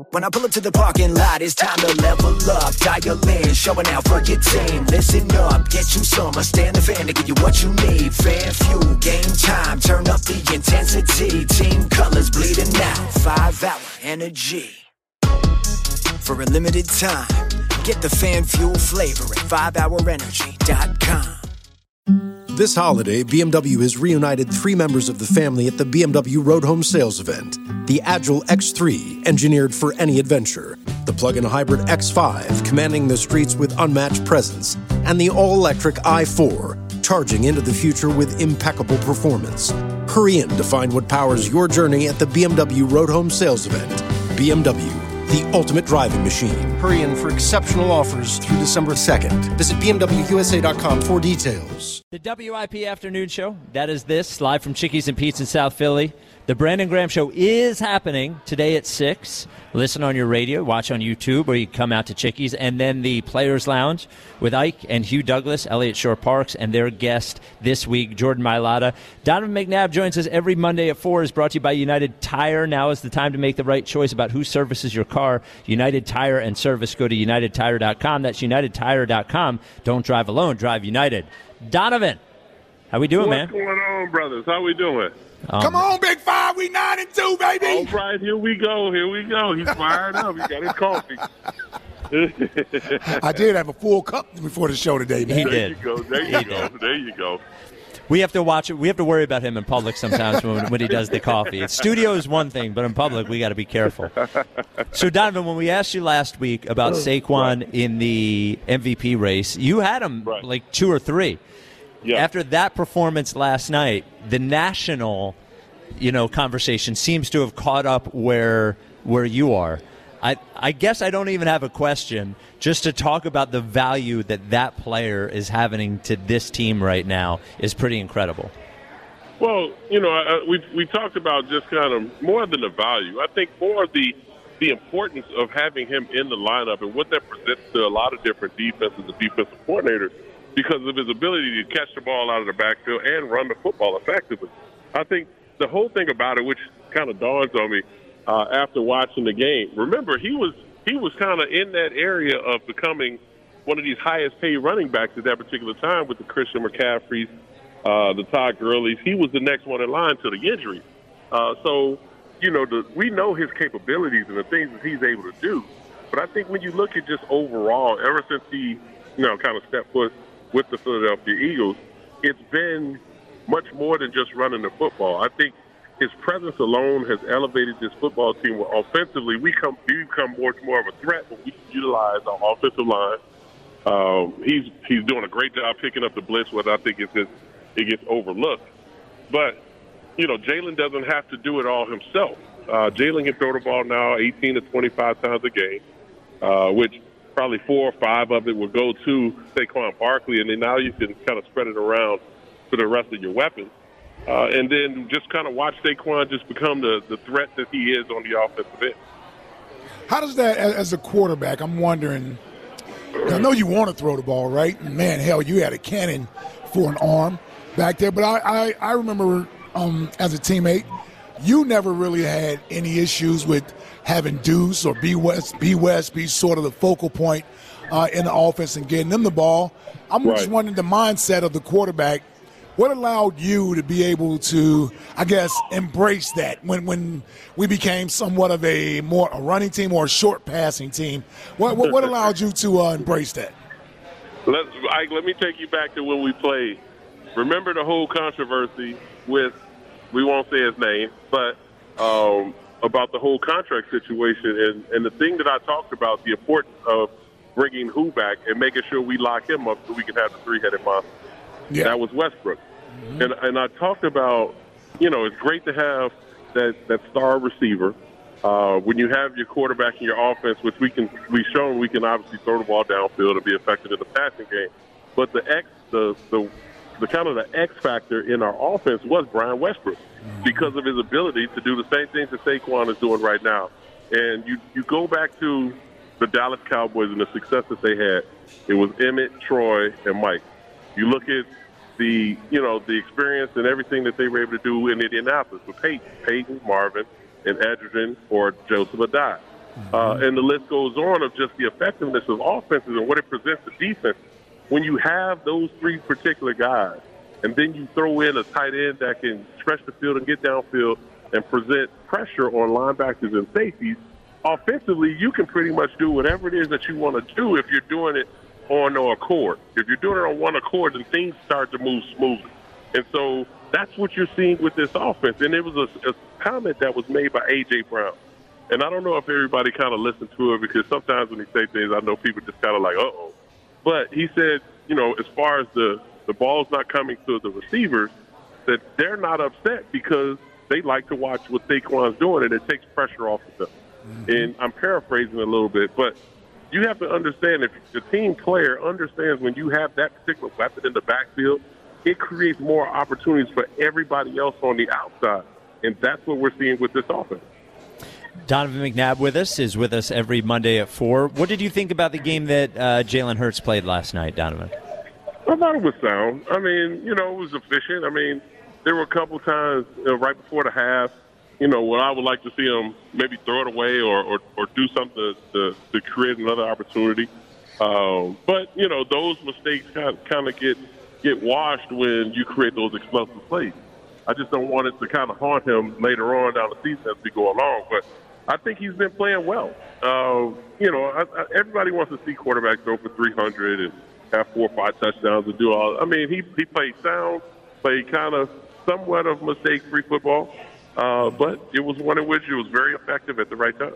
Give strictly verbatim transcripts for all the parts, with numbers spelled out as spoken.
When I pull up to the parking lot, it's time to level up. Dial in, showing out for your team. Listen up, get you some. I stand the fan to give you what you need. Fan fuel, game time, turn up the intensity. Team colors bleeding out, five hour energy. For a limited time, get the fan fuel flavor at five hour energy dot com. This holiday, B M W has reunited three members of the family at the B M W Road Home Sales event. The Agile X three, engineered for any adventure. The plug-in hybrid X five, commanding the streets with unmatched presence. And the all-electric i four, charging into the future with impeccable performance. Hurry in to find what powers your journey at the B M W Road Home Sales event. B M W, the ultimate driving machine. Hurry in for exceptional offers through December second. Visit B M W U S A dot com for details. The W I P Afternoon Show, that is this, live from Chickies and Pete's in South Philly. The Brandon Graham Show is happening today at six. Listen on your radio, watch on YouTube, or you can come out to Chickies. And then the Players Lounge with Ike and Hugh Douglas, Elliott Shore Parks, and their guest this week, Jordan Mailata. Donovan McNabb joins us every Monday at four, is brought to you by United Tire. Now is the time to make the right choice about who services your car. United Tire and Service. Go to united tire dot com. That's united tire dot com. Don't drive alone, drive United. Donovan, how we doing, What's man? What's going on, brothers? How we doing? Um, Come on, Big Five. We nine and two, baby. All right, here we go. Here we go. He's fired up. He got his coffee. I did have a full cup before the show today, man. He there did. You go. There you He go. did. There you go. We have to watch it. We have to worry about him in public sometimes when, when he does the coffee. Studio is one thing, but in public we got to be careful. So, Donovan, when we asked you last week about Saquon right. in the M V P race, you had him right. like two or three. Yeah. After that performance last night, the national, you know, conversation seems to have caught up where where you are. I, I guess I don't even have a question, just to talk about the value that that player is having to this team right now is pretty incredible. Well, you know, uh, we we talked about just kind of more than the value. I think more of the the importance of having him in the lineup and what that presents to a lot of different defenses and defensive coordinators because of his ability to catch the ball out of the backfield and run the football effectively. I think the whole thing about it, which kind of dawns on me, Uh, after watching the game. Remember, he was he was kind of in that area of becoming one of these highest-paid running backs at that particular time with the Christian McCaffreys, uh, the Todd Gurleys. He was the next one in line to the injury. Uh, so, you know, the, we know his capabilities and the things that he's able to do. But I think when you look at just overall, ever since he, you know, kind of stepped foot with the Philadelphia Eagles, it's been much more than just running the football. I think his presence alone has elevated this football team where offensively we come, we become more and more of a threat when we utilize our offensive line. Um, he's he's doing a great job picking up the blitz, where I think it's just, it gets overlooked. But, you know, Jalen doesn't have to do it all himself. Uh, Jalen can throw the ball now eighteen to twenty-five times a game, uh, which probably four or five of it will go to Saquon Barkley, and then now you can kind of spread it around to the rest of your weapons. Uh, and then just kind of watch Saquon just become the, the threat that he is on the offensive end. How does that, as a quarterback, I'm wondering, I know you want to throw the ball, right? Man, hell, you had a cannon for an arm back there. But I, I, I remember um, as a teammate, you never really had any issues with having Deuce or B. West, B. West be sort of the focal point uh, in the offense and getting them the ball. I'm right. just wondering the mindset of the quarterback. What allowed you to be able to, I guess, embrace that when, when we became somewhat of a more a running team or a short passing team? What what, what allowed you to uh, embrace that? Let Ike, let me take you back to when we played. Remember the whole controversy with, we won't say his name, but um, about the whole contract situation and, and the thing that I talked about, the importance of bringing who back and making sure we lock him up so we can have the three-headed monster. Yeah. That was Westbrook. Mm-hmm. And and I talked about, you know, it's great to have that, that star receiver. Uh, when you have your quarterback in your offense, which we can, we've shown we can obviously throw the ball downfield and be effective in the passing game. But the X, the, the, the kind of the X factor in our offense was Brian Westbrook mm-hmm. because of his ability to do the same things that Saquon is doing right now. And you, you go back to the Dallas Cowboys and the success that they had. It was Emmett, Troy, and Mike. You look at the, you know, the experience and everything that they were able to do in Indianapolis with Peyton, Peyton, Marvin, and Edgerton or Joseph Adai. Uh, and the list goes on of just the effectiveness of offenses and what it presents to defense. When you have those three particular guys, and then you throw in a tight end that can stretch the field and get downfield and present pressure on linebackers and safeties, offensively, you can pretty much do whatever it is that you want to do if you're doing it on no accord. If you're doing it on one accord, then things start to move smoothly. And so that's what you're seeing with this offense. And it was a, a comment that was made by A J. Brown. And I don't know if everybody kind of listened to it, because sometimes when he say things, I know people just kind of like, uh-oh. But he said, you know, as far as the, the ball's not coming to the receivers, that they're not upset because they like to watch what Saquon's doing, and it takes pressure off of them. Mm-hmm. And I'm paraphrasing a little bit, but you have to understand, if the team player understands when you have that particular weapon in the backfield, it creates more opportunities for everybody else on the outside. And that's what we're seeing with this offense. Donovan McNabb with us, is with us every Monday at four. What did you think about the game that uh, Jalen Hurts played last night, Donovan? I thought it was sound. I mean, you know, it was efficient. I mean, there were a couple times, you know, right before the half, you know, where I would like to see him maybe throw it away or, or, or do something to, to, to create another opportunity. Um, but, you know, those mistakes kind of, kind of get get washed when you create those explosive plays. I just don't want it to kind of haunt him later on down the season as we go along. But I think he's been playing well. Uh, you know, I, I, everybody wants to see quarterbacks throw for three hundred and have four or five touchdowns and do all. I mean, he, he played sound, played kind of somewhat of mistake-free football. Uh, but it was one in which it was very effective at the right time.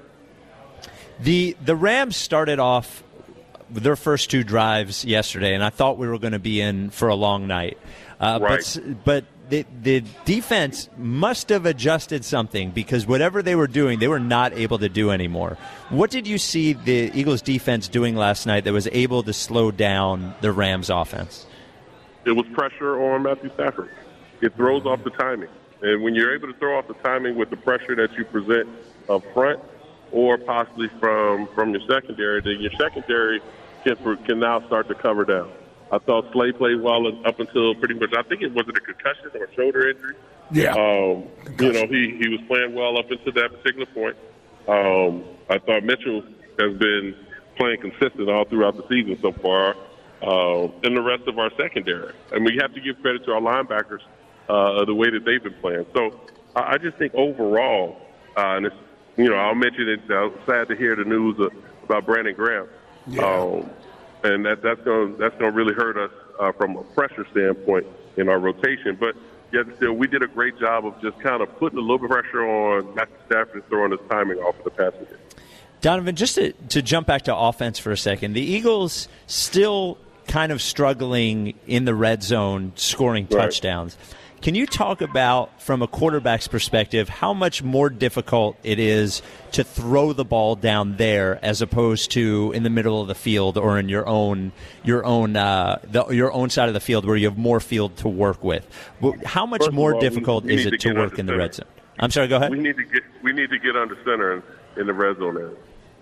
The the Rams started off their first two drives yesterday, and I thought we were going to be in for a long night. Uh, right. But, but the, the defense must have adjusted something, because whatever they were doing, they were not able to do anymore. What did you see the Eagles' defense doing last night that was able to slow down the Rams' offense? It was pressure on Matthew Stafford. It throws off the timing. And when you're able to throw off the timing with the pressure that you present up front or possibly from, from your secondary, then your secondary can, can now start to cover down. I thought Slay played well up until pretty much, I think it wasn't a concussion or a shoulder injury. Yeah. Um, you know, he, he was playing well up until that particular point. Um, I thought Mitchell has been playing consistent all throughout the season so far, uh, and the rest of our secondary. And we have to give credit to our linebackers, uh, the way that they've been playing. So I, I just think overall, uh, and it's, you know, I'll mention it, I was sad to hear the news uh, about Brandon Graham. Yeah. Um, and that, that's going that's going to really hurt us uh, from a pressure standpoint in our rotation. But yet still, we did a great job of just kind of putting a little bit of pressure on Matthew Stafford and throwing his timing off of the passing game. Donovan, just to, to jump back to offense for a second, the Eagles still kind of struggling in the red zone, scoring Right. touchdowns. Can you talk about, from a quarterback's perspective, how much more difficult it is to throw the ball down there as opposed to in the middle of the field or in your own your own uh, the, your own side of the field where you have more field to work with? How much First of more all, difficult we- we is need it to to get work under in the center. red zone? I'm sorry, go ahead. We need to get we need to get under center in, in the red zone area.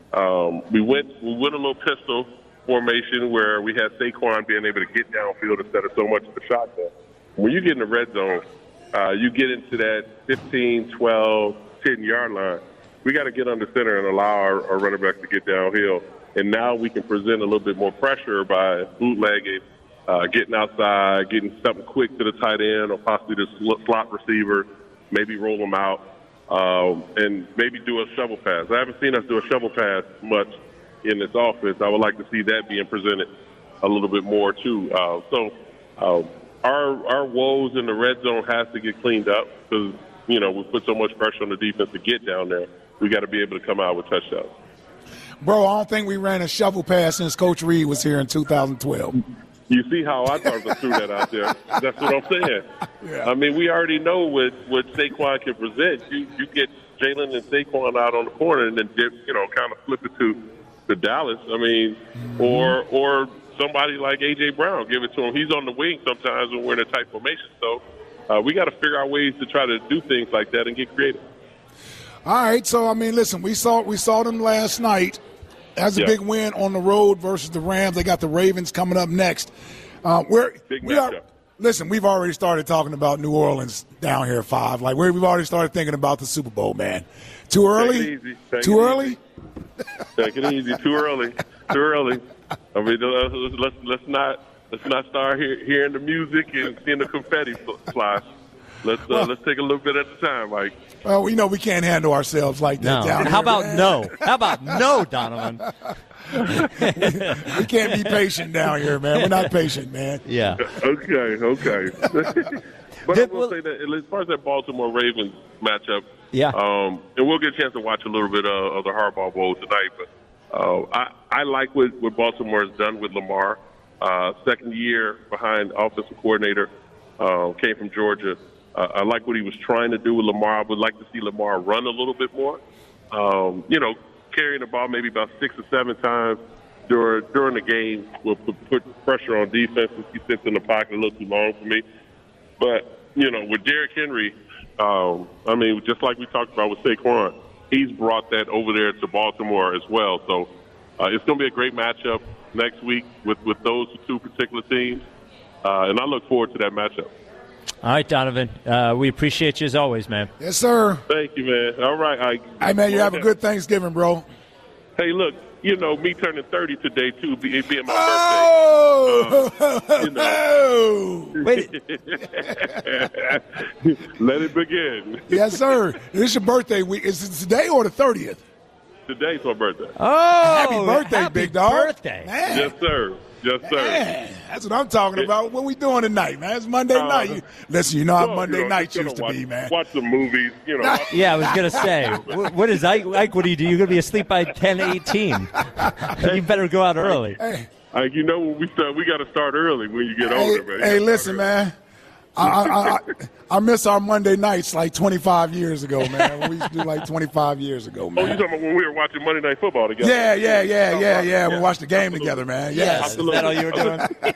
Um, we went we went a little pistol formation where we had Saquon being able to get downfield instead of so much of the shotgun. When you get in the red zone, uh, you get into that fifteen, twelve, ten-yard line. We got to get under center and allow our, our running backs to get downhill. And now we can present a little bit more pressure by bootlegging, uh, getting outside, getting something quick to the tight end or possibly the sl- slot receiver, maybe roll them out, um, and maybe do a shovel pass. I haven't seen us do a shovel pass much in this offense. I would like to see that being presented a little bit more, too. Uh, so uh, our our woes in the red zone has to get cleaned up because, you know, we put so much pressure on the defense to get down there. We got to be able to come out with touchdowns. Bro, I don't think we ran a shovel pass since Coach Reed was here in two thousand twelve. You see how I thought to threw that out there. That's what I'm saying. Yeah. I mean, we already know what, what Saquon can present. You you get Jalen and Saquon out on the corner and then, dip, you know, kind of flip it to, to Dallas. I mean, mm-hmm. or or somebody like A J. Brown, give it to him. He's on the wing sometimes when we're in a tight formation. So uh, we got to figure out ways to try to do things like that and get creative. All right, so, I mean, listen, we saw we saw them last night. That's a Yeah. big win on the road versus the Rams. They got the Ravens coming up next. Uh, we're, Big we are, matchup. Listen, we've already started talking about New Orleans down here at five. Like, we've already started thinking about the Super Bowl, man. Too early? Take it easy. Take Too it early? Easy. Take it easy. Too early. Too early. I mean, let's let's, let's not let's not start hear, hearing the music and seeing the confetti fly. Let's uh, well, let's take a little bit at a time, Mike. Well, you know we can't handle ourselves like that no. down How here. about no? How about no, Donovan? We can't be patient down here, man. We're not patient, man. Yeah. Okay, okay. But I will say that as far as that Baltimore Ravens matchup, yeah, um, and we'll get a chance to watch a little bit uh, of the Harbaugh Bowl tonight. But uh, I, I like what, what Baltimore has done with Lamar. Uh, second year behind offensive coordinator, uh, came from Georgia. Uh, I like what he was trying to do with Lamar. I would like to see Lamar run a little bit more. Um, you know, carrying the ball maybe about six or seven times during during the game will put, put pressure on defenses. He sits in the pocket a little too long for me. But, you know, with Derrick Henry, um, I mean, just like we talked about with Saquon, he's brought that over there to Baltimore as well. So uh, it's going to be a great matchup next week with, with those two particular teams. Uh, and I look forward to that matchup. All right, Donovan. Uh, we appreciate you as always, man. Yes, sir. Thank you, man. All right. I, hey, man, you have a good Thanksgiving, bro. Hey, look, you know, me turning thirty today, too, being my oh! birthday. Uh, you know. Wait. Let it begin. Yes, sir. It's your birthday week. Is it today or the thirtieth? Today's my birthday. Oh, happy birthday, happy big dog. birthday. Man. Yes, sir. Yes, sir. Man, that's what I'm talking about. What we doing tonight, man? It's Monday uh, night. You, listen, you know how well, Monday you know, nights used to watch, be, man. Watch the movies, you know. Yeah, I was going to say, what, what is Ike, Ike, what do you do? You're going to be asleep by ten eighteen. You better go out early. Hey. Like, you know, when we start, we got to start early when you get hey, older, man. Hey, listen, man. I, I, I, I miss our Monday nights like twenty-five years ago, man. We used to do like twenty-five years ago, man. Oh, you talking about when we were watching Monday Night Football together? Yeah, yeah, yeah, yeah, yeah. We watched the game together, man. Yes. Yes. Is that all you were doing?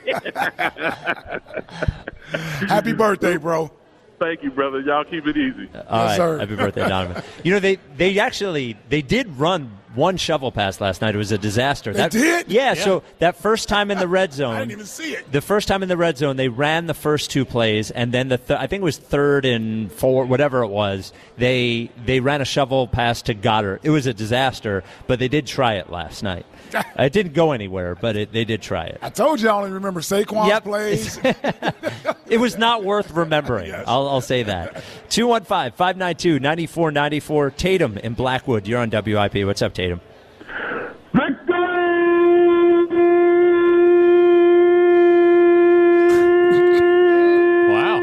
Happy birthday, bro. Thank you, brother. Y'all keep it easy. All yes, right. sir. Happy birthday, Donovan. You know, they, they actually they did run one shovel pass last night. It was a disaster. They that, did? Yeah, Yeah. so that first time in the red zone. I didn't even see it. The first time in the red zone, they ran the first two plays, and then the th- I think it was third and four, whatever it was, they they ran a shovel pass to Goddard. It was a disaster, but they did try it last night. It didn't go anywhere, but it, they did try it. I told you I only remember Saquon's Yep. plays. It was not worth remembering. Yes. I'll, I'll say that. two one five, five nine two, nine four nine four. Tatum in Blackwood. You're on W I P. What's up, Tatum? Wow.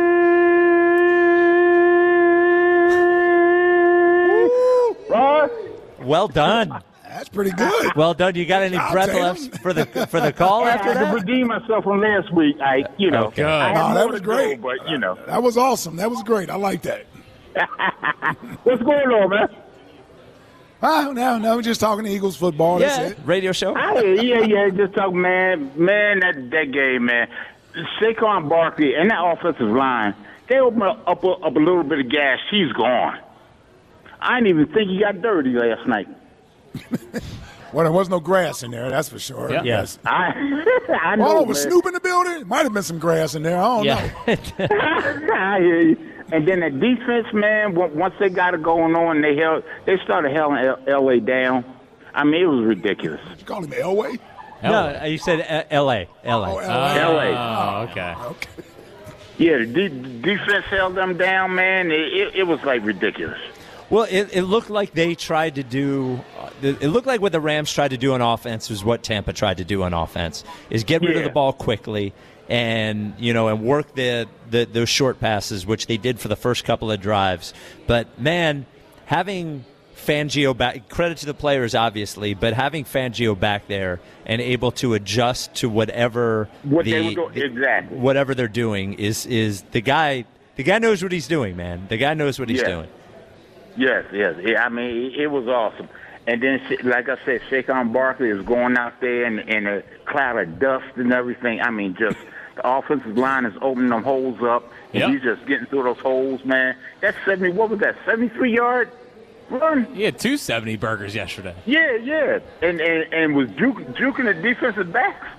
Well done. That's pretty good. Well done. You got any job, breath Tatum. left for the for the call I after had to that? redeem myself from last week. I, you know, Okay. I had No, that more was to go, great. but you know, That was awesome. That was great. I like that. what's going on, man? Ah, no, no, we're just talking to Eagles football. That's Yeah, it. radio show. I, yeah, yeah, just talk, man, man. That that game, man. Saquon Barkley and that offensive line, they open up up a, up a little bit of gas. He's gone. I didn't even think he got dirty last night. Well, there was no grass in there, that's for sure. Yeah. Yes. I I know, Oh, was man. Snoop in the building? Might have been some grass in there. I don't know. Yeah. I hear you. And then the defense, man, on- once they got it going on, they held, they started hauling L- L A down. I mean, it was ridiculous. Did you call him Elway? No, you said uh, L A. L A. Oh, L A. L A. Oh, okay. Okay. Yeah, the de- defense held them down, man. It, it, it was like ridiculous. Well, it, it looked like they tried to do. Uh, it looked like what the Rams tried to do on offense was what Tampa tried to do on offense: is get rid of Yeah. the ball quickly, and you know, and work the, the those short passes, which they did for the first couple of drives. But man, having Fangio back, credit to the players, obviously, but having Fangio back there and able to adjust to whatever What the, they were doing, the- exactly. whatever they're doing is is the guy. The guy knows what he's doing, man. The guy knows what he's Yeah. doing. Yes, yes. Yeah, I mean, it, it was awesome. And then, like I said, Saquon Barkley is going out there in, in a cloud of dust and everything. I mean, just the offensive line is opening them holes up, and Yep. he's just getting through those holes, man. That's seventy. What was that? Seventy-three yard run. He had two seventy burgers yesterday. Yeah, yeah. And and, and was juke, juking the defensive backs, man.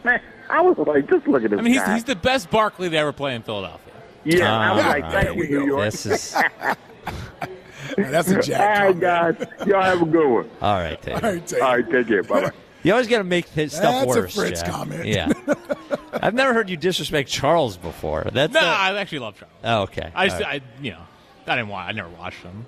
I was like, just look at this I mean, he's, guy. he's the best Barkley to ever play in Philadelphia. yeah, I was Ah, like, thank you, New York. This is Man, that's a All Jack. right, guys. Y'all have a good one. all right. Tate. All right, Tate. All right, take care. Bye-bye. You always got to make his stuff That's a worse. Fritz Jack. comment. Yeah. I've never heard you disrespect Charles before. That's No, not- I actually love Charles. oh, okay. I just, All right. I, you know, I didn't watch. I never watched him.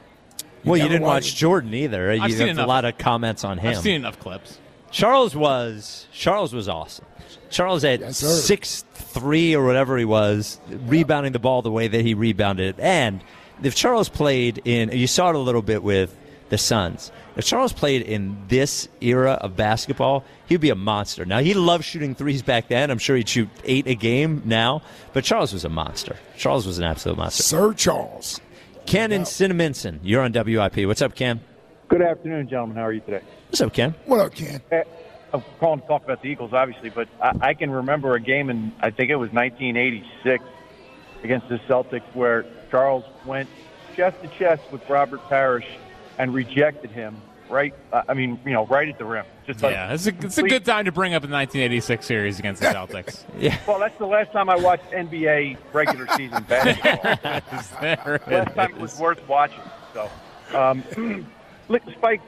well, you never didn't watch watched- Jordan either. You I've seen have a enough. lot of comments on him. I've seen enough clips. Charles was Charles was awesome. Charles at Yes, sir. six three or whatever he was, rebounding the ball the way that he rebounded it. And if Charles played in, you saw it a little bit with the Suns. If Charles played in this era of basketball, he'd be a monster. Now, he loved shooting threes back then. I'm sure he'd shoot eight a game now. But Charles was a monster. Charles was an absolute monster. Sir Charles. Ken and Cinnaminson, you're on W I P. What's up, Ken? Good afternoon, gentlemen. How are you today? What's up, Ken? What up, Ken? Eh, I'm calling to talk about the Eagles, obviously, but I, I can remember a game in, I think it was nineteen eighty-six against the Celtics where Charles went chest to chest with Robert Parrish and rejected him right, uh, I mean, you know, right at the rim. Just like, Yeah, it's a, it's a good time to bring up the nineteen eighty-six series against the Celtics. Yeah. Well, that's the last time I watched N B A regular season basketball. There it last time it was is. worth watching. So, um, look, Spike,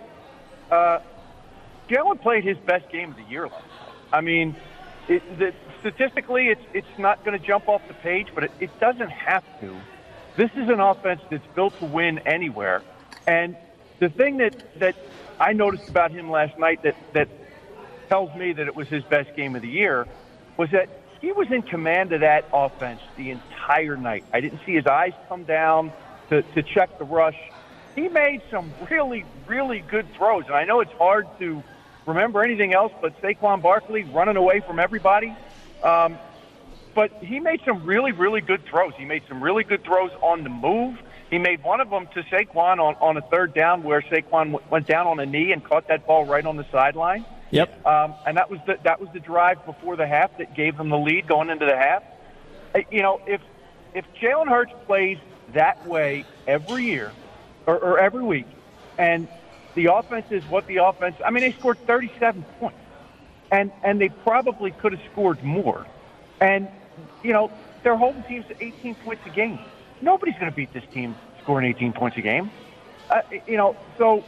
uh, Jalen played his best game of the year last night. I mean, it, the, statistically, it's it's not going to jump off the page, but it, it doesn't have to. This is an offense that's built to win anywhere. And the thing that, that I noticed about him last night that, that tells me that it was his best game of the year was that he was in command of that offense the entire night. I didn't see his eyes come down to, to check the rush. He made some really, really good throws. And I know it's hard to remember anything else but Saquon Barkley running away from everybody. Um, but he made some really, really good throws. He made some really good throws on the move. He made one of them to Saquon on, on a third down where Saquon w- went down on a knee and caught that ball right on the sideline. Yep. Um, and that was the that was the drive before the half that gave them the lead going into the half. Uh, You know, if if Jalen Hurts plays that way every year or, or every week, and the offense is what the offense. I mean, they scored thirty-seven points, and and they probably could have scored more. And you know, they're holding teams to eighteen points a game. Nobody's going to beat this team scoring eighteen points a game. Uh, you know, so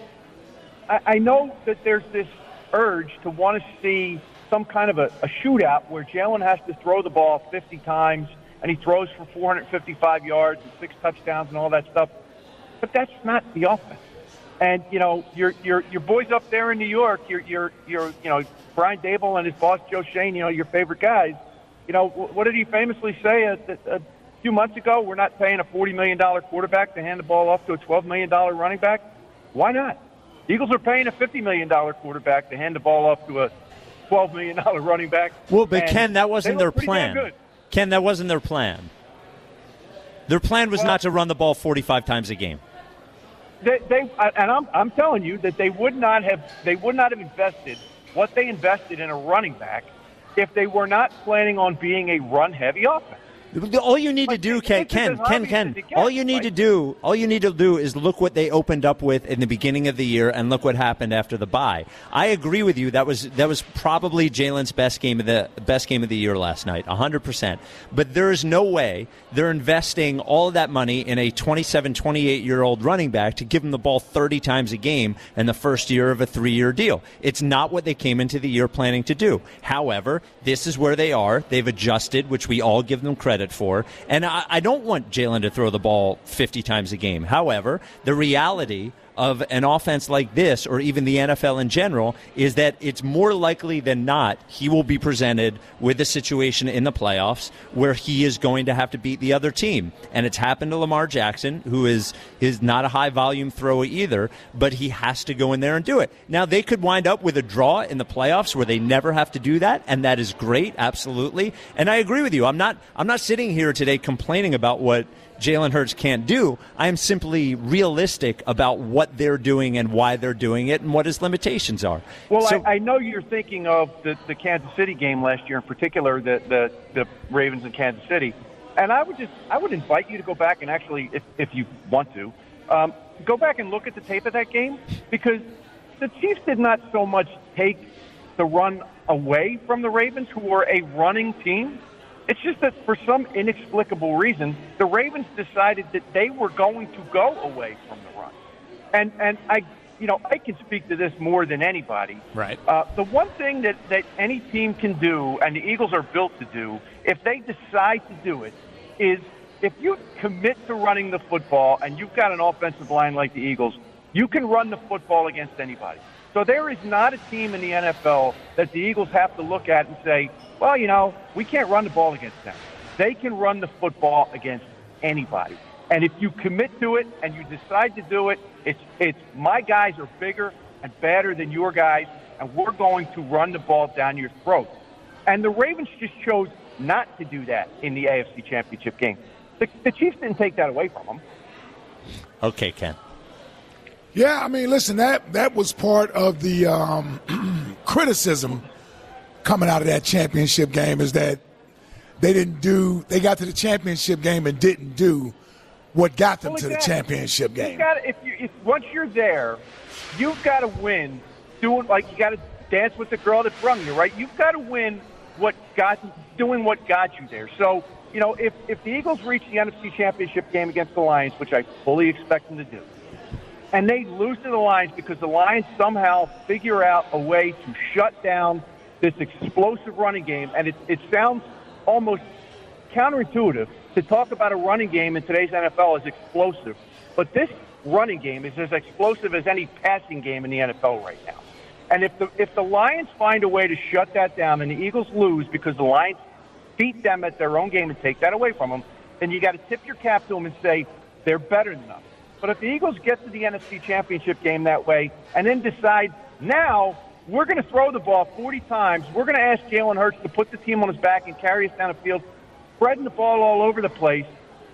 I, I know that there's this urge to want to see some kind of a, a shootout where Jalen has to throw the ball fifty times and he throws for four hundred fifty-five yards and six touchdowns and all that stuff. But that's not the offense. And you know, your your your boys up there in New York, your your your you know Brian Dable and his boss Joe Shane, you know, your favorite guys. You know, what did he famously say a, a, a few months ago? We're not paying a forty million dollars quarterback to hand the ball off to a twelve million dollars running back. Why not? The Eagles are paying a fifty million dollars quarterback to hand the ball off to a twelve million dollars running back. Well, but And Ken, that they wasn't look their pretty damn plan. good. Ken, that wasn't their plan. Their plan was Well- not to run the ball forty-five times a game. They, they and I'm I'm telling you that they would not have they would not have invested what they invested in a running back if they were not planning on being a run-heavy offense. All you need to But do, it- Ken, it's Ken, as Ken, obvious Ken. as it gets, All you need right? to do, all you need to do is look what they opened up with in the beginning of the year, and look what happened after the bye. I agree with you. That was that was probably Jalen's best game of the best game of the year last night, a hundred percent. But there is no way they're investing all of that money in a twenty-seven, twenty-eight year old running back to give him the ball thirty times a game in the first year of a three year deal. It's not what they came into the year planning to do. However, this is where they are. They've adjusted, which we all give them credit for. And I, I don't want Jalen to throw the ball fifty times a game. However, the reality of an offense like this, or even the N F L in general, is that it's more likely than not he will be presented with a situation in the playoffs where he is going to have to beat the other team. And it's happened to Lamar Jackson, who is, is not a high-volume thrower either, but he has to go in there and do it. Now, they could wind up with a draw in the playoffs where they never have to do that, and that is great, absolutely. And I agree with you. I'm not, I'm not sitting here today complaining about what Jalen Hurts can't do. I am simply realistic about what they're doing and why they're doing it and what his limitations are. Well, So- I, I know you're thinking of the, the Kansas City game last year, in particular, the, the the Ravens in Kansas City, and I would just I would invite you to go back and actually, if if you want to, um, go back and look at the tape of that game, because the Chiefs did not so much take the run away from the Ravens, who are a running team. It's just that for some inexplicable reason, the Ravens decided that they were going to go away from the run. And and I, you know, I can speak to this more than anybody. Right. Uh, the one thing that, that any team can do, and the Eagles are built to do, if they decide to do it, is if you commit to running the football and you've got an offensive line like the Eagles, you can run the football against anybody. So there is not a team in the N F L that the Eagles have to look at and say, well, you know, we can't run the ball against them. They can run the football against anybody. And if you commit to it and you decide to do it, it's it's my guys are bigger and better than your guys, and we're going to run the ball down your throat. And the Ravens just chose not to do that in the A F C Championship game. The, the Chiefs didn't take that away from them. Okay, Ken. Yeah, I mean, listen, that that was part of the um, criticism coming out of that championship game, is that they didn't do, they got to the championship game and didn't do what got them well, to exactly. the championship game. You gotta, if you, if once you're there, you've got to win. Doing like you got to dance with the girl that brung you, right? You've got to win what got doing what got you there. So you know, if if the Eagles reach the N F C Championship game against the Lions, which I fully expect them to do, and they lose to the Lions because the Lions somehow figure out a way to shut down this explosive running game, and it, it sounds almost counterintuitive to talk about a running game in today's N F L as explosive, but this running game is as explosive as any passing game in the N F L right now. And if the if the Lions find a way to shut that down and the Eagles lose because the Lions beat them at their own game and take that away from them, then you got to tip your cap to them and say they're better than us. But if the Eagles get to the N F C Championship game that way and then decide, now we're going to throw the ball forty times, we're going to ask Jalen Hurts to put the team on his back and carry us down the field, spreading the ball all over the place,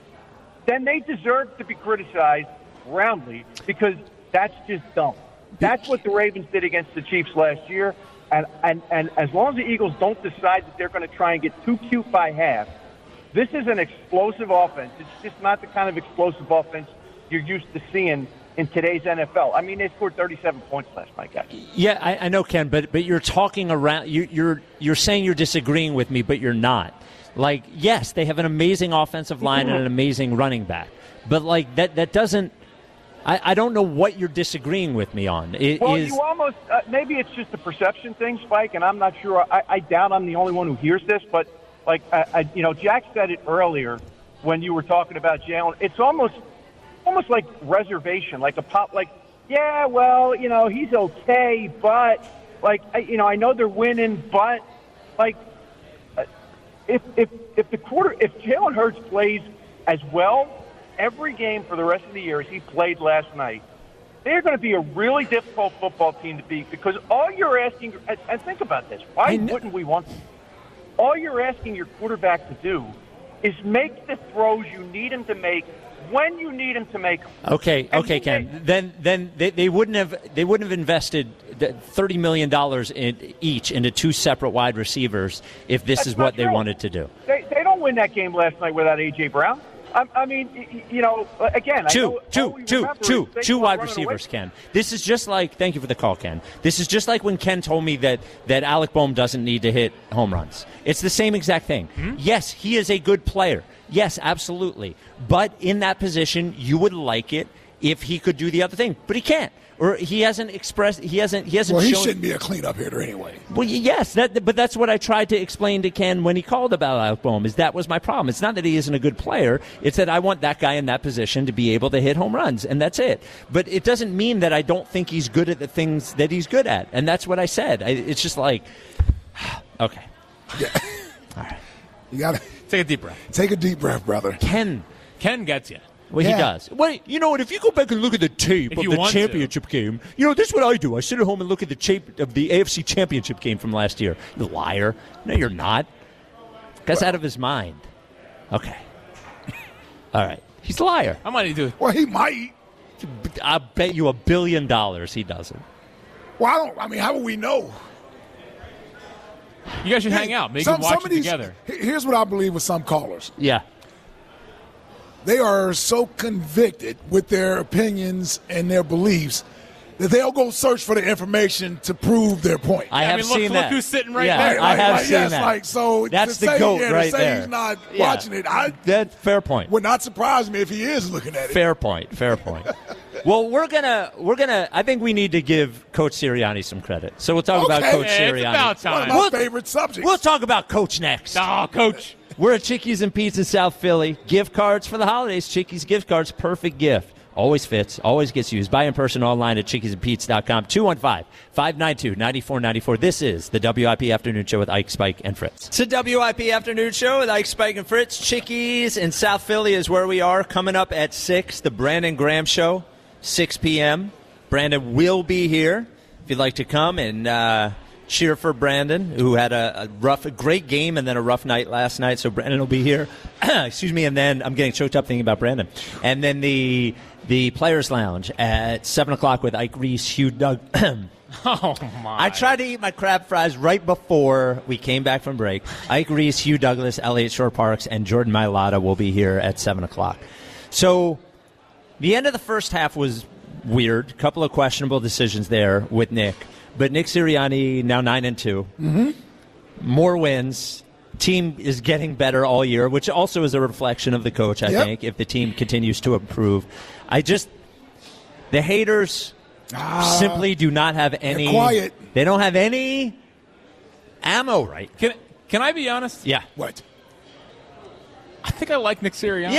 then they deserve to be criticized roundly, because that's just dumb. That's what the Ravens did against the Chiefs last year. And, and, and as long as the Eagles don't decide that they're going to try and get too cute by half, this is an explosive offense. It's just not the kind of explosive offense you're used to seeing in today's N F L. I mean, they scored thirty-seven points last night, guys. Yeah, I, I know, Ken, but but you're talking around. You, you're you're saying you're disagreeing with me, but you're not. Like, yes, they have an amazing offensive line and an amazing running back, but like that that doesn't. I, I don't know what you're disagreeing with me on. It well, is, you almost uh, maybe it's just a perception thing, Spike, and I'm not sure. I, I doubt I'm the only one who hears this, but like I, I, you know, Jack said it earlier when you were talking about Jalen. It's almost almost like reservation, like a pop, like yeah, well, you know, he's okay, but like I, you know, I know they're winning, but like if if if the quarter if Jalen Hurts plays as well every game for the rest of the year as he played last night, they're going to be a really difficult football team to beat, because all you're asking, and, and think about this, why wouldn't we want them? All you're asking your quarterback to do is make the throws you need him to make when you need him to make them. Okay, and okay, Ken. Make, then then they, they wouldn't have they wouldn't have invested thirty million dollars in each into two separate wide receivers if this is what true. they wanted to do. They, they don't win that game last night without A J Brown. I, I mean, you know, again, two, I two, two, two, two wide receivers, away. Ken. This is just like, thank you for the call, Ken. This is just like when Ken told me that, that Alec Boehm doesn't need to hit home runs. It's the same exact thing. Mm-hmm. Yes, he is a good player. Yes, absolutely. But in that position, you would like it if he could do the other thing. But he can't. Or he hasn't expressed. He hasn't. He hasn't. Well, he shown, shouldn't be a cleanup hitter anyway. Well, yes, that, but that's what I tried to explain to Ken when he called about Alec Boehm. Is that was my problem? It's not that he isn't a good player. It's that I want that guy in that position to be able to hit home runs, and that's it. But it doesn't mean that I don't think he's good at the things that he's good at, and that's what I said. I, it's just like, okay, yeah. All right. You gotta take a deep breath. Take a deep breath, brother. Ken, Ken gets you. Well, yeah. he does. Wait, you know what? If you go back and look at the tape If of you the want championship to. game, you know, this is what I do. I sit at home and look at the tape of the A F C championship game from last year. You liar. No, you're not. Guy's out of his mind. Okay. All right. He's a liar. How might he do it? Well, he might. I bet you a billion dollars he doesn't. Well, I don't. I mean, how will we know? You guys should hang out. Maybe watch some it of these, together. Here's what I believe with some callers. Yeah. They are so convicted with their opinions and their beliefs that they'll go search for the information to prove their point. I have I mean, look, seen look that. who's sitting right yeah, there. I have like, seen yes, that. Like, so That's to the say, GOAT yeah, to right say there. he's not Yeah. watching it. I That's fair point. would not surprise me if he is looking at it. Fair point. Fair point. Well, we're gonna we're gonna. I think we need to give Coach Sirianni some credit. So we'll talk about Okay. Coach Yeah, it's Sirianni. about time. One of my We'll- favorite subjects. We'll talk about Coach next. Oh, Coach. We're at Chickies and Pete's in South Philly. Gift cards for the holidays. Chickies gift cards, perfect gift. Always fits, always gets used. Buy in person online at chickies and pete's dot com. two one five, five nine two, nine four nine four. This is the W I P Afternoon Show with Ike, Spike, and Fritz. It's the W I P Afternoon Show with Ike, Spike, and Fritz. Chickies in South Philly is where we are. Coming up at six, the Brandon Graham Show, six p.m. Brandon will be here. If you'd like to come and uh, cheer for Brandon, who had a, a rough, a great game and then a rough night last night. So Brandon will be here. Excuse me. And then I'm getting choked up thinking about Brandon. And then the the Players Lounge at seven o'clock with Ike Reese, Hugh Doug. Oh, my. I tried to eat my crab fries right before we came back from break. Ike Reese, Hugh Douglas, Elliott Shore Parks, and Jordan Mailata will be here at seven o'clock. So the end of the first half was weird. Couple of questionable decisions there with Nick. But Nick Sirianni now nine and two. Mm-hmm. More wins. Team is getting better all year, which also is a reflection of the coach, I Yep. think, if the team continues to improve. I just – the haters simply do not have any – quiet. They don't have any ammo right. Can, can I be honest? Yeah. What? I think I like Nick Sirianni.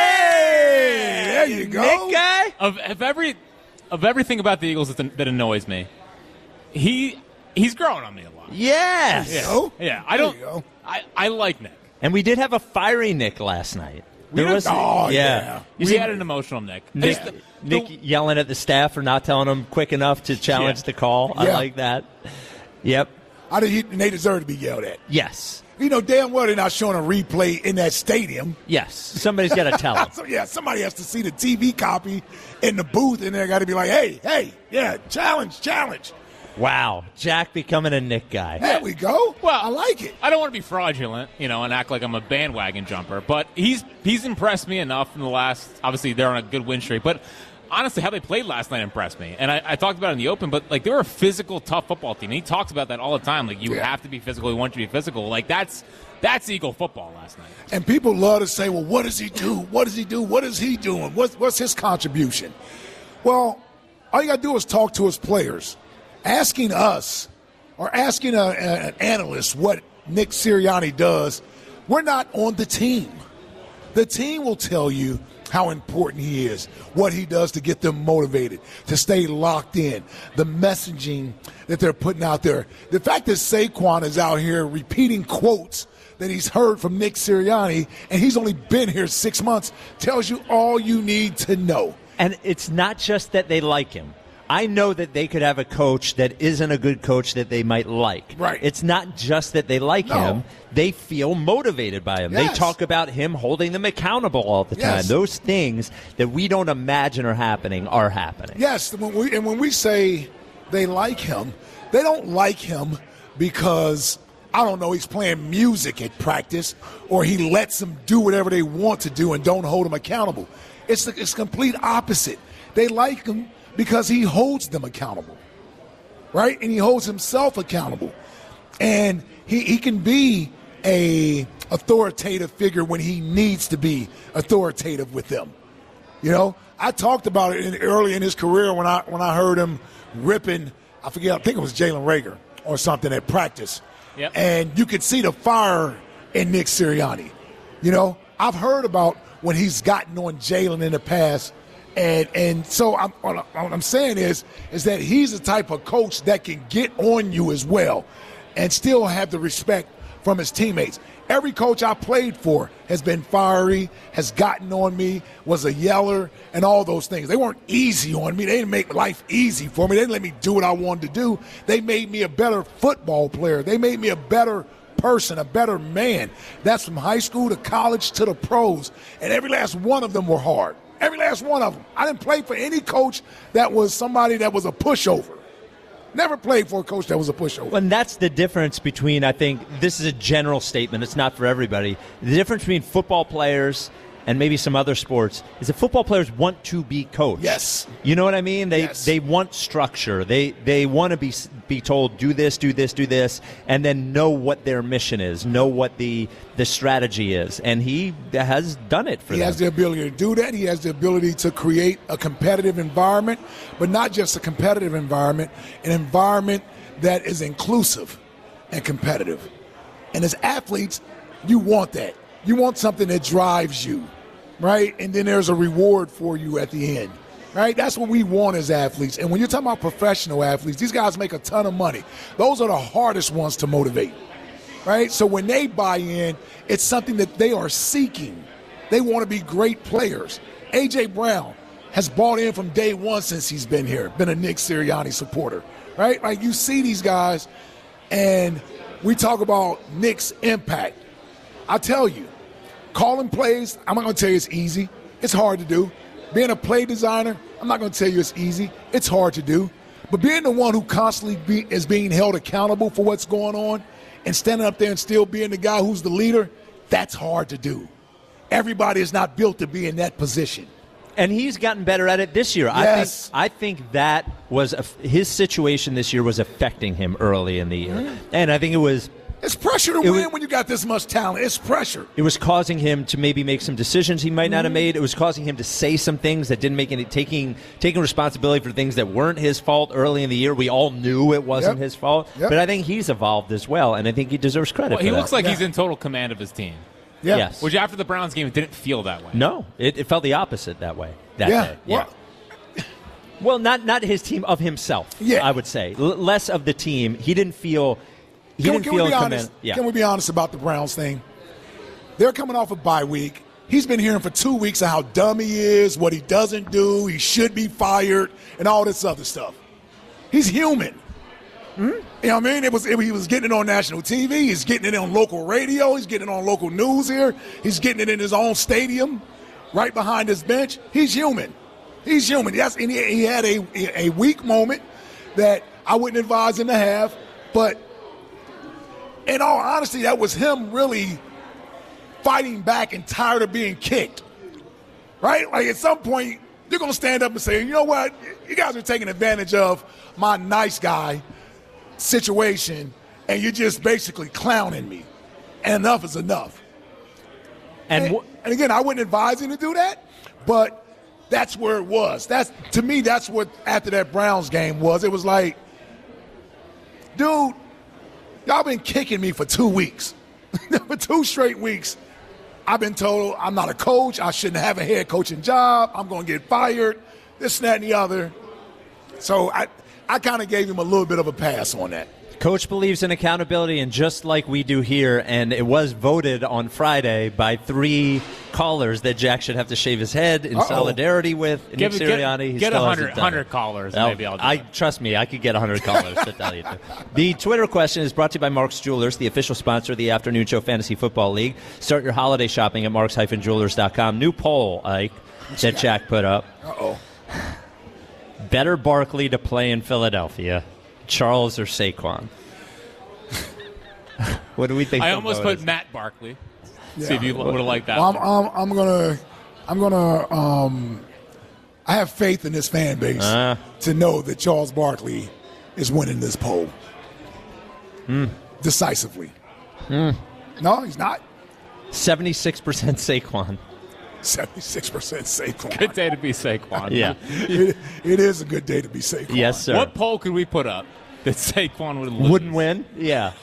Yay! There you go. Nick guy? Of, of every of everything about the Eagles that, that annoys me, he he's growing on me a lot. Yes. Yeah, go. yeah. I There don't. you go. I, I like Nick. And we did have a fiery Nick last night. We did? Oh, yeah. yeah. You We see, had an emotional Nick. Nick, Just the- Nick the- yelling at the staff for not telling him quick enough to challenge Yeah. the call. I Yeah. like that. Yep. I think he, and they deserve to be yelled at. Yes. You know damn well they're not showing a replay in that stadium. Yes. Somebody's got to tell him. So, yeah, somebody has to see the T V copy in the booth, and they got to be like, hey, hey, yeah, challenge, challenge. Wow. Jack becoming a Nick guy. There we go. Well, I like it. I don't want to be fraudulent, you know, and act like I'm a bandwagon jumper, but he's he's impressed me enough in the last. Obviously, they're on a good win streak, but honestly, how they played last night impressed me. And I, I talked about it in the open, but like they were a physical, tough football team. And he talks about that all the time. Like you Yeah. have to be physical. You want you to be physical. Like that's that's Eagle football last night. And people love to say, well, what does he do? What does he do? What is he doing? What's, what's his contribution? Well, all you got to do is talk to his players. Asking us or asking a, a, an analyst what Nick Sirianni does, we're not on the team. The team will tell you how important he is, what he does to get them motivated, to stay locked in, the messaging that they're putting out there. The fact that Saquon is out here repeating quotes that he's heard from Nick Sirianni, and he's only been here six months, tells you all you need to know. And it's not just that they like him. I know that they could have a coach that isn't a good coach that they might like. Right. It's not just that they like No. him. They feel motivated by him. They Yes. talk about him holding them accountable all the time. Yes. Those things that we don't imagine are happening are happening. Yes, when we, and when we say they like him, they don't like him because, I don't know, he's playing music at practice or he lets them do whatever they want to do and don't hold them accountable. It's the it's complete opposite. They like him because he holds them accountable, right? And he holds himself accountable. And he, he can be a authoritative figure when he needs to be authoritative with them. You know, I talked about it in, early in his career when I when I heard him ripping, I forget, I think it was Jalen Reagor or something at practice. Yep. And you could see the fire in Nick Sirianni. You know, I've heard about when he's gotten on Jalen in the past. And and so I'm, what I'm saying is, is that he's the type of coach that can get on you as well and still have the respect from his teammates. Every coach I played for has been fiery, has gotten on me, was a yeller, and all those things. They weren't easy on me. They didn't make life easy for me. They didn't let me do what I wanted to do. They made me a better football player. They made me a better person, a better man. That's from high school to college to the pros. And every last one of them were hard. Every last one of them. I didn't play for any coach that was somebody that was a pushover. Never played for a coach that was a pushover. And that's the difference between, I think, this is a general statement. It's not for everybody. The difference between football players and maybe some other sports is that football players want to be coached. Yes. You know what I mean? They Yes. they want structure. They they want to be be told do this, do this, do this, and then know what their mission is, know what the the strategy is, and he has done it for He them. has the ability to do that. He has the ability to create a competitive environment, but not just a competitive environment, an environment that is inclusive and competitive. And as athletes, you want that. You want something that drives you, right? And then there's a reward for you at the end, right? That's what we want as athletes. And when you're talking about professional athletes, these guys make a ton of money. Those are the hardest ones to motivate, right? So when they buy in, it's something that they are seeking. They want to be great players. A J. Brown has bought in from day one since he's been here, been a Nick Sirianni supporter, right? Like you see these guys, and we talk about Nick's impact. I tell you, calling plays, I'm not going to tell you it's easy. It's hard to do. Being a play designer, I'm not going to tell you it's easy. It's hard to do. But being the one who constantly be, is being held accountable for what's going on and standing up there and still being the guy who's the leader, that's hard to do. Everybody is not built to be in that position. And he's gotten better at it this year. Yes. I think I think that was a, his situation this year was affecting him early in the year. Mm. And I think it was It's pressure to it win was, when you got this much talent. It's pressure. It was causing him to maybe make some decisions he might not have made. It was causing him to say some things that didn't make any taking taking responsibility for things that weren't his fault early in the year. We all knew it wasn't Yep. his fault. Yep. But I think he's evolved as well, and I think he deserves credit Well, for he that. looks like Yeah. he's in total command of his team. Yeah. Yes. Which after the Browns game, it didn't feel that way. No, it, it felt the opposite that way. That Yeah. day. Well, Well, not not his team, of himself. Yeah. I would say L- less of the team. He didn't feel. He Can, didn't can feel we be in honest? command. Yeah. Can we be honest about the Browns thing? They're coming off a bye week. He's been hearing for two weeks of how dumb he is, what he doesn't do, he should be fired, and all this other stuff. He's human. Mm-hmm. You know what I mean? It was it, he was getting it on national T V. He's getting it on local radio. He's getting it on local news here. He's getting it in his own stadium, right behind his bench. He's human. He's human. Yes, and he, he had a a weak moment that I wouldn't advise him to have, but in all honesty, that was him really fighting back and tired of being kicked, right? Like at some point, you're going to stand up and say, you know what? You guys are taking advantage of my nice guy situation, and you're just basically clowning me. And enough is enough. And, And, wh- and again, I wouldn't advise him to do that, but that's where it was. That's to me, that's what after that Browns game was. It was like, dude, y'all been kicking me for two weeks. For two straight weeks, I've been told I'm not a coach. I shouldn't have a head coaching job. I'm going to get fired, this, that, and the other. So I, I kind of gave him a little bit of a pass on that. Coach believes in accountability, and just like we do here, and it was voted on Friday by three callers that Jack should have to shave his head in Uh-oh. solidarity with Nick Give- get- Sirianni. He get still a hasn't hundred- done hundred it. callers, I'll- maybe I'll do I it. Trust me, I could get one hundred callers to tell you. To. The Twitter question is brought to you by Mark's Jewelers, the official sponsor of the Afternoon Show Fantasy Football League. Start your holiday shopping at marks dash jewelers dot com. New poll, Ike, that Jack put up. Uh-oh. Better Barkley to play in Philadelphia, Charles or Saquon? What do we think? I the almost vote put is? Matt Barkley. Yeah. See if you would have liked that. Well, I'm, one. I'm, I'm gonna, I'm gonna, um, I have faith in this fan base Uh. to know that Charles Barkley is winning this poll decisively. No, he's not. seventy-six percent Saquon. seventy-six percent Saquon. Good day to be Saquon. Yeah. it, it is a good day to be Saquon. Yes, sir. What poll could we put up that Saquon would lose? Wouldn't win? Yeah.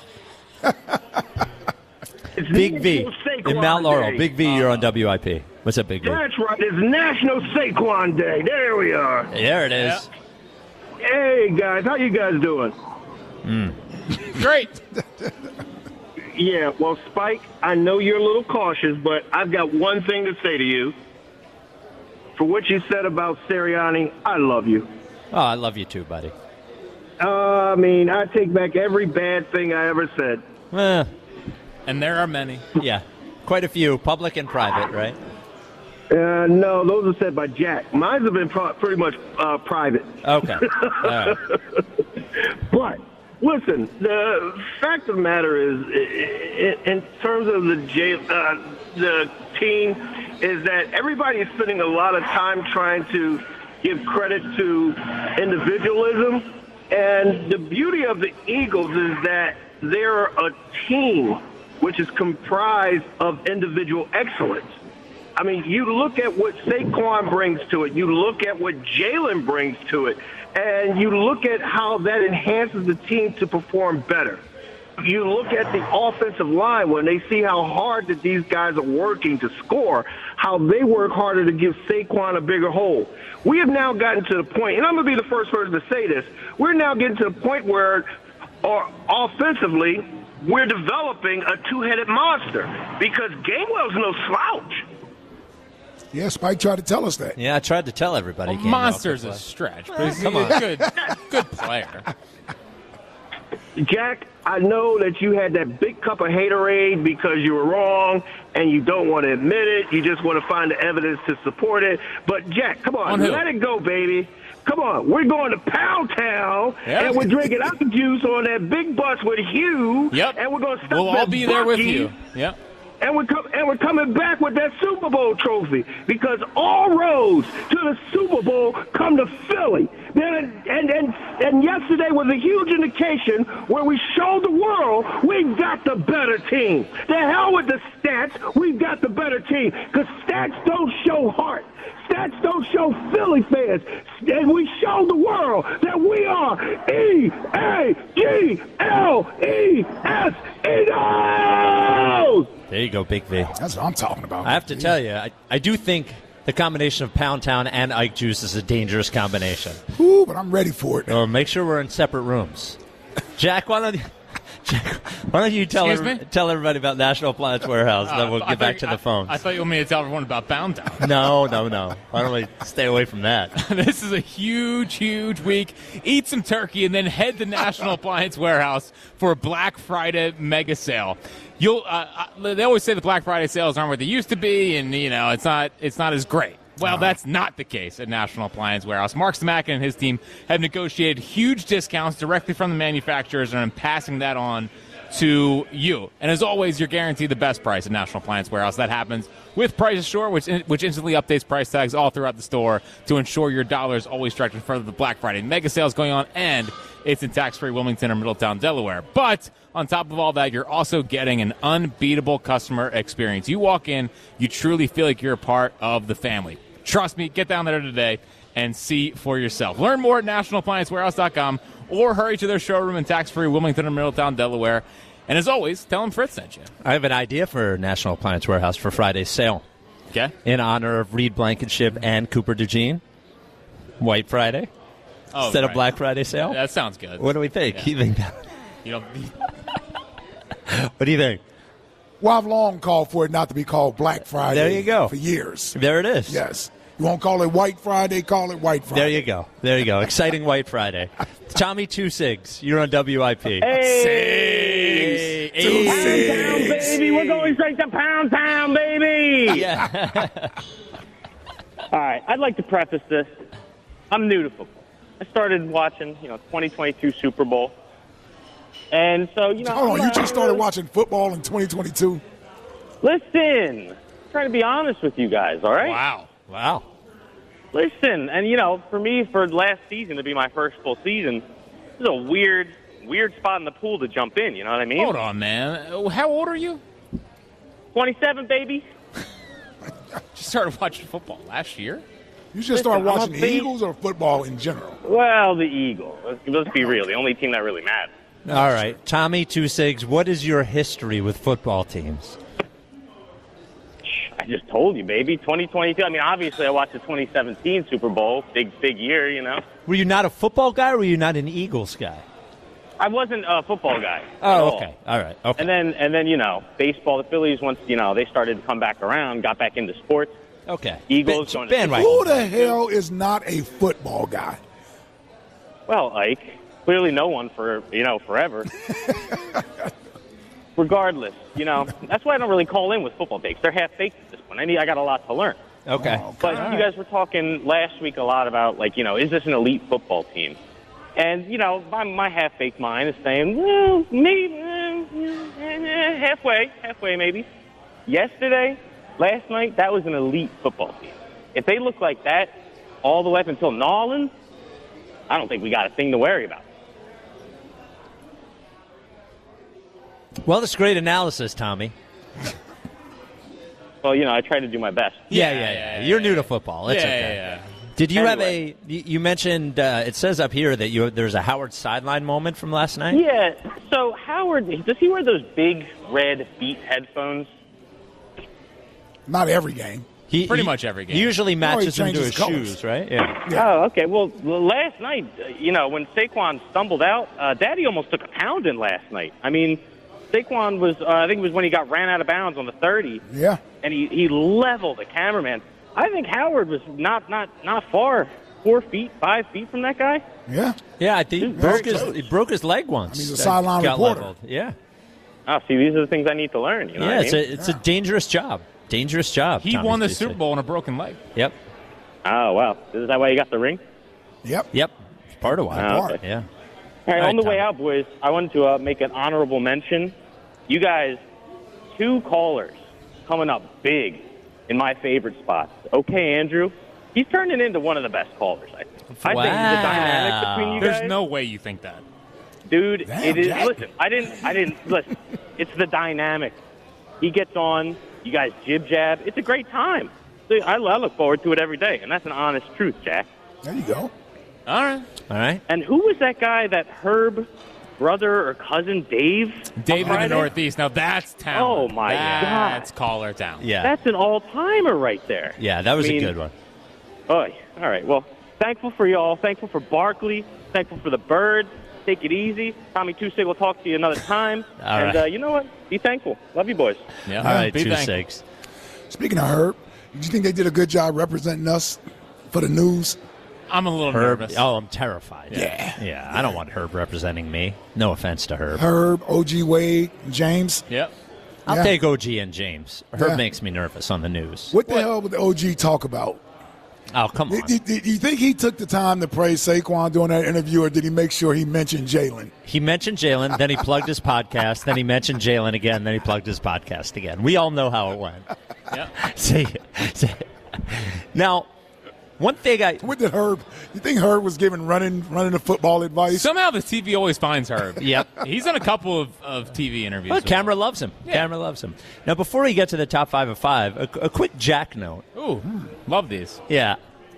Big V in Mount Laurel. Big V, you're on W I P. What's up, Big V? That's right. It's National Saquon Day. There we are. There it is. Hey, guys. How you guys doing? Great. Yeah, well, Spike, I know you're a little cautious, but I've got one thing to say to you. For what you said about Sirianni, I love you. Oh, I love you too, buddy. Uh, I mean, I take back every bad thing I ever said. Eh, And there are many. yeah. Quite a few, public and private, right? Uh, no, those are said by Jack. Mine have been pro- pretty much uh, private. Okay. All right. But listen, the fact of the matter is, i- i- in terms of the J, uh, the team, is that everybody is spending a lot of time trying to give credit to individualism. And the beauty of the Eagles is that they're a team which is comprised of individual excellence. I mean, you look at what Saquon brings to it. You look at what Jalen brings to it. And you look at how that enhances the team to perform better. You look at the offensive line when they see how hard that these guys are working to score, how they work harder to give Saquon a bigger hole. We have now gotten to the point, and I'm going to be the first person to say this, we're now getting to the point where or offensively we're developing a two-headed monster because Gainwell's no slouch. Yeah, Spike tried to tell us that. Yeah, I tried to tell everybody. Well, monster's a stretch, but he's Come on. good, good player. Jack, I know that you had that big cup of haterade because you were wrong and you don't want to admit it. You just want to find the evidence to support it. But, Jack, come on, on let it go, baby. Come on, we're going to Pound Town, yep. and we're drinking apple juice on that big bus with Hugh. Yep. And we're going to stop We'll all be there with you. Yep. And we're, com- and we're coming back with that Super Bowl trophy because all roads to the Super Bowl come to Philly. Then, and, and, and yesterday was a huge indication where we showed the world we've got the better team. The hell with the stats, we've got the better team because stats don't show heart. Stats don't show Philly fans. And we showed the world that we are E A G L E S Eagles! There you go, Big V. That's what I'm talking about. I have to tell you, I, I do think the combination of Pound Town and Ike Juice is a dangerous combination. Ooh, but I'm ready for it. Oh, make sure we're in separate rooms. Jack, why don't you, Jack, why don't you tell Excuse every, me? tell everybody about National Appliance Warehouse, Uh, then we'll I get back thought- to the I- phones. I thought you wanted me to tell everyone about Pound Town. No, no, no. Why don't we stay away from that? This is a huge, huge week. Eat some turkey and then head to National Appliance Warehouse for a Black Friday mega sale. You'll. Uh, uh, they always say the Black Friday sales aren't what they used to be, and you know it's not. It's not as great. Well, that's not the case at National Appliance Warehouse. Mark Samakin and his team have negotiated huge discounts directly from the manufacturers and are passing that on to you. And as always, you're guaranteed the best price at National Appliance Warehouse. That happens with Price Assure, which which instantly updates price tags all throughout the store to ensure your dollar is always directed further the Black Friday mega sales going on, and it's in tax-free Wilmington or Middletown, Delaware. But on top of all that, you're also getting an unbeatable customer experience. You walk in, you truly feel like you're a part of the family. Trust me, get down there today and see for yourself. Learn more at national appliance warehouse dot com or hurry to their showroom in tax-free Wilmington or Middletown, Delaware. And as always, tell them Fritz sent you. I have an idea for National Appliance Warehouse for Friday's sale. Okay. In honor of Reed Blankenship and Cooper DeJean. White Friday. Oh, instead right. of Black Friday sale. That sounds good. What do we think? Yeah. You think that? You know, What do you think? Well, I've long called for it not to be called Black Friday. There you go. For years. There it is. Yes. You won't call it White Friday, call it White Friday. There you go. There you go. Exciting White Friday. Tommy Two Sigs, you're on W I P. Hey, Hey. Pound Town, baby. We're going straight to Pound Town, baby. Yeah. All right, I'd like to preface this. I'm new to football. I started watching, you know, twenty twenty-two Super Bowl. And so, you know. Hold on, I'm you just started really- watching football in twenty twenty-two? Listen, I'm trying to be honest with you guys, all right? wow. Wow. Listen, and, you know, for me, for last season to be my first full season, this is a weird, weird spot in the pool to jump in, you know what I mean? Hold on, man. How old are you? twenty-seven, baby. Just started watching football last year. You should start Listen, I'm watching a the big- Eagles or football in general. Well, the Eagles. Let's, let's be real. The only team that really matters. All right. Tommy Two Sigs, what is your history with football teams? I just told you, baby. twenty twenty-two. I mean, obviously, I watched the twenty seventeen Super Bowl. Big, big year, you know. Were you not a football guy or were you not an Eagles guy? I wasn't a football guy. at Oh, all. okay. All right. Okay. And then, and then, you know, baseball. The Phillies, once you know, they started to come back around, got back into sports. Okay. Eagles Ba- going to- bandwagon. Who the hell is not a football guy? Well, Ike, clearly no one for you know forever. Regardless, you know, that's why I don't really call in with football takes. They're half baked at this point. I need, I got a lot to learn. Okay. Oh, But all you right. guys were talking last week a lot about, like, you know, is this an elite football team? And, you know, my, my half-baked mind is saying, well, maybe, eh, eh, halfway, halfway maybe. Yesterday, last night, that was an elite football team. If they look like that all the way up until Nolan, I don't think we got a thing to worry about. Well, that's great analysis, Tommy. Well, you know, I try to do my best. Yeah, yeah, yeah. You're new to football. It's Yeah, okay. yeah, yeah. Did you Anyway. have a? You you mentioned uh, it says up here that you there's a Howard sideline moment from last night. Yeah, so Howard, does he wear those big red Beat headphones? Not every game. He, Pretty he- much every game. He usually No, he matches them to changes his colors. shoes, right? Yeah. Oh, okay. Well, l- last night, uh, you know, when Saquon stumbled out, uh, Daddy almost took a pounding last night. I mean, Saquon was, uh, I think it was when he got ran out of bounds on the thirty, Yeah. and he, he leveled the cameraman. I think Howard was not, not, not far, four feet, five feet from that guy. Yeah. Yeah, I think he Dude, broke very his close. he broke his leg once. I mean, he's a That sideline got reporter. leveled. Yeah. Oh, see, these are the things I need to learn. You know Yeah, what it's I mean? a it's a dangerous job. Dangerous job. He Tommy won the Ducey. Super Bowl on a broken leg. Yep. Oh, wow. Is that why you got the ring? Yep. Yep. It's part of why. Oh, okay. Yeah. All right, All right, on the way Tom. out, boys, I wanted to uh, make an honorable mention. You guys, two callers coming up big in my favorite spots. Okay, Andrew, he's turning into one of the best callers, I think. I think the dynamic between you There's guys, no way you think that. dude, Damn, it is. Jack. Listen, I didn't, I didn't listen. It's the dynamic. He gets on. You guys jib jab. It's a great time. So I, I look forward to it every day, and that's an honest truth, Jack. There you go. All right. All right. And who was that guy, that Herb brother or cousin, Dave? David on in the Friday? Northeast. Now that's talent. Oh, my God. That's caller talent. Yeah. That's an all-timer right there. yeah, that was I mean, a good one. Oh, all right. Well, thankful for y'all. Thankful for Barkley. Thankful for the Birds. Take it easy. Tommy Tusig will talk to you another time. All and right. uh, you know what? Be thankful. Love you, boys. Yeah. All right, Be two thankful. six. Speaking of Herb, do you think they did a good job representing us for the news? I'm a little Herb. nervous. Oh, I'm terrified. Yeah. Yeah. I don't want Herb representing me. No offense to Herb. Herb, O G Wade, James. Yep. I'll Yeah. take O G and James. Herb Yeah. makes me nervous on the news. What the hell would the O G talk about? Oh, come on. Do, do- do you think he took the time to praise Saquon during that interview, or did he make sure he mentioned Jalen? He mentioned Jalen, then he plugged his podcast, then he mentioned Jalen again, then he plugged his podcast again. We all know how it went. Yep. See, see. Now, one thing I What did Herb? You think Herb was giving running running the football advice? Somehow the T V always finds Herb. Yep. He's done a couple of, of T V interviews. Well, with camera him. loves him. Yeah. Camera loves him. Now, before we get to the top five of five, a, a quick Jack note. Ooh, love these. Yeah.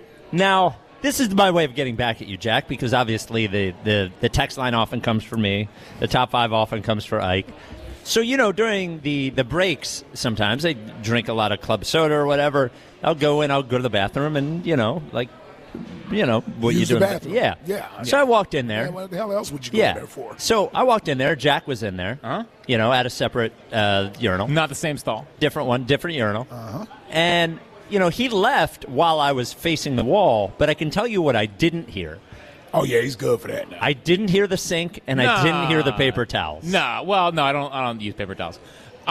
Now, this is my way of getting back at you, Jack, because obviously the, the, the text line often comes for me. The top five often comes for Ike. So, you know, during the, the breaks, sometimes I drink a lot of club soda or whatever. I'll go in, I'll go to the bathroom, and, you know, like, you know, what Use you the do. bathroom. Yeah. Yeah. So I walked in there. Yeah, what the hell else would you go Yeah. there for? So I walked in there. Jack was in there. Huh? You know, at a separate uh, urinal. Not the same stall. Different one, different urinal. Uh-huh. And, you know, he left while I was facing the wall, but I can tell you what I didn't hear. Oh yeah, he's good for that now. I didn't hear the sink, and I didn't hear the paper towels. Nah, well, no, I don't. I don't use paper towels.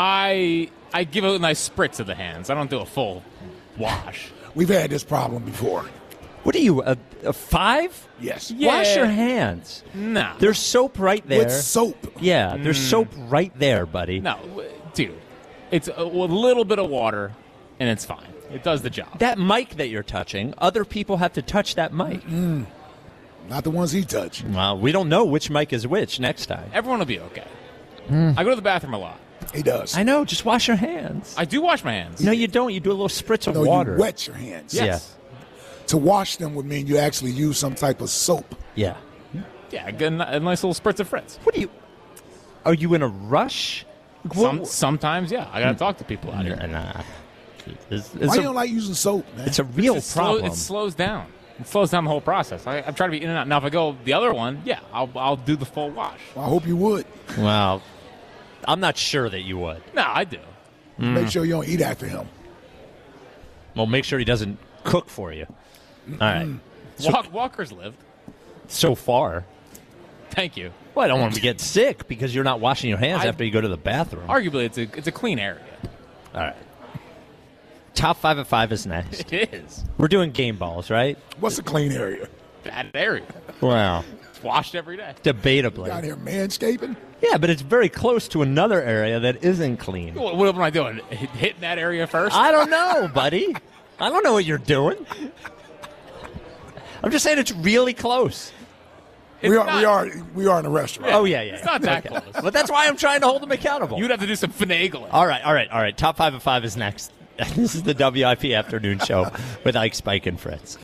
I I give a nice spritz of the hands. I don't do a full wash. We've had this problem before. What are you, a, a five? Yes. Yeah. Wash your hands. Nah, There's soap right there. With soap. Yeah, there's soap right there, buddy. no, w- dude. It's a, a little bit of water, and it's fine. It does the job. That mic that you're touching, other people have to touch that mic. Not the ones he touched. Well, we don't know which mic is which next time. Everyone will be okay. I go to the bathroom a lot. He does. I know, just wash your hands. I do wash my hands. No, you don't. You do a little spritz of no, water. you wet your hands. Yes. To wash them would mean you actually use some type of soap. Yeah. Yeah, I get a, a nice little spritz of Fritz. What are you? Are you in a rush? Some, What- sometimes, yeah. I got to talk to people out here. Nah. It's, it's Why a, you don't like using soap, man? it's a real It slow- problem. it slows down. It slows down the whole process. I, I'm trying to be in and out. Now, if I go the other one, yeah, I'll, I'll do the full wash. Well, I hope you would. Well, I'm not sure that you would. No, I do. Make sure you don't eat after him. Well, make sure he doesn't cook for you. All right. Walk, walkers lived. So far. Thank you. Well, I don't want him to get sick because you're not washing your hands I- after you go to the bathroom. Arguably, it's a it's a clean area. All right. Top five at five is next. It is. We're doing game balls, right? What's a clean area? bad area. Wow. It's washed every day. Debatably. Down here manscaping? Yeah, but it's very close to another area that isn't clean. What, what am I doing? Hit- Hitting that area first? I don't know, buddy. I don't know what you're doing. I'm just saying it's really close. We are, we are we are in a restaurant. Oh, yeah, yeah. It's not that Okay. close. But that's why I'm trying to hold them accountable. You'd have to do some finagling. All right, all right, all right. Top five of five is next. This is the W I P Afternoon Show with Ike, Spike, and Fritz.